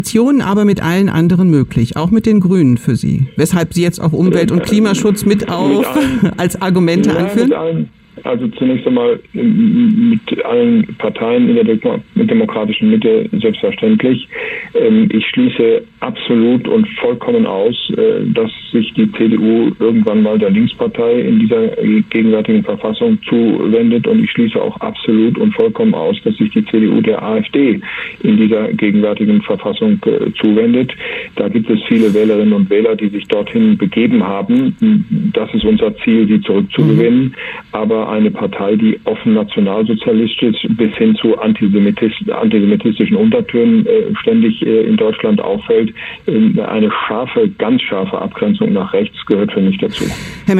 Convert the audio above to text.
aber mit allen anderen möglich, auch mit den Grünen für Sie. Weshalb Sie jetzt auch Umwelt- und Klimaschutz als Argumente anführen? Also zunächst einmal mit allen Parteien in der demokratischen Mitte selbstverständlich. Ich schließe absolut und vollkommen aus, dass sich die CDU irgendwann mal der Linkspartei in dieser gegenwärtigen Verfassung zuwendet. Und ich schließe auch absolut und vollkommen aus, dass sich die CDU der AfD in dieser gegenwärtigen Verfassung zuwendet. Da gibt es viele Wählerinnen und Wähler, die sich dorthin begeben haben. Das ist unser Ziel, sie zurückzugewinnen. Aber eine Partei, die offen nationalsozialistisch bis hin zu antisemitistischen Untertönen ständig in Deutschland auffällt, eine ganz scharfe Abgrenzung nach rechts gehört für mich dazu.